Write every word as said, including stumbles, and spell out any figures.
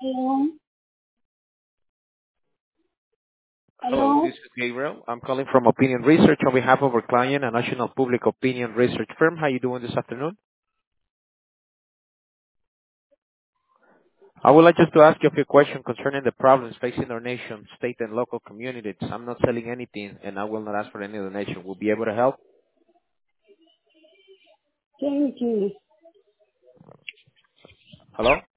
Hello? Hello, Hello? this is Gabriel. I'm calling from Opinion Research on behalf of our client, a national public opinion research firm. How you doing this afternoon? I would like just to ask you a few questions concerning the problems facing our nation, state, and local communities. I'm not selling anything, and I will not ask for any donation. Will be able to help? Thank you. Hello?